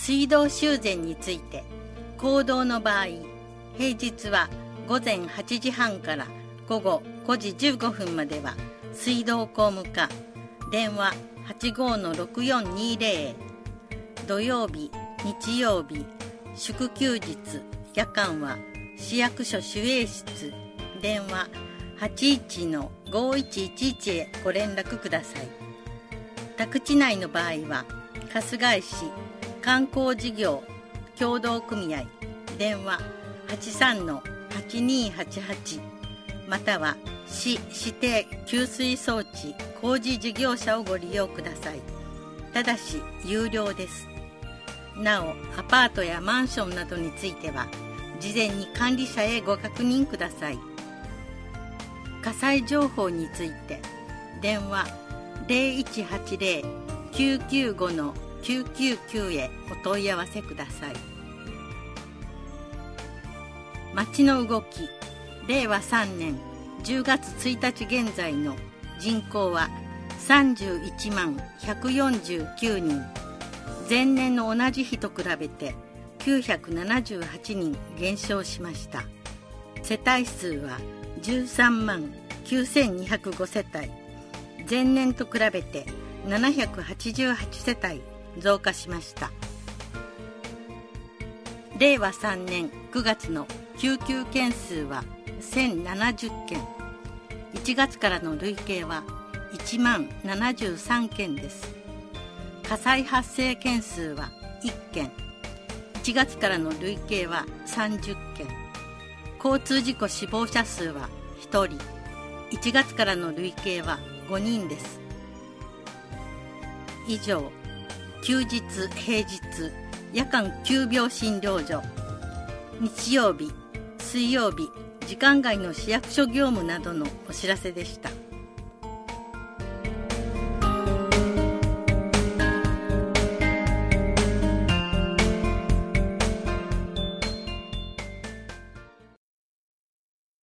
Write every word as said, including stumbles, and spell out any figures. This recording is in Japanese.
水道修繕について、公道の場合、平日はごぜんはちじはんからごごごじじゅうごふんまでは水道公務課電話 はちごーのろくよんにーぜろ、土曜日、日曜日、祝休日、夜間は市役所守衛室電話 はちいちのごいちいちいち へご連絡ください。宅地内の場合は春日井市観光事業協同組合電話 はちさんのはちにーはちはち または市指定給水装置工事事業者をご利用ください。ただし有料です。なお、アパートやマンションなどについては事前に管理者へご確認ください。火災情報について電話 ゼロいちはちゼロ きゅうきゅうごのきゅうきゅうきゅう へお問い合わせください。町の動き、れいわさんねんじゅうがつついたち現在の人口はさんじゅういちまんひゃくよんじゅうきゅうにん、前年の同じ日と比べてきゅうひゃくななじゅうはちにん減少しました。世帯数はじゅうさんまんきゅうせんにひゃくごせたい、前年と比べてななひゃくはちじゅうはちせたい増加しました。れいわさんねんくがつの救急件数はせんななじゅっけん、いちがつからの累計はいちまんななじゅうさんけんです。火災発生件数はいっけん、いちがつからの累計はさんじゅっけん、交通事故死亡者数はひとり、いちがつからの累計はごにんです。以上、休日平日夜間急病診療所、日曜日水曜日時間外の市役所業務などのお知らせでした。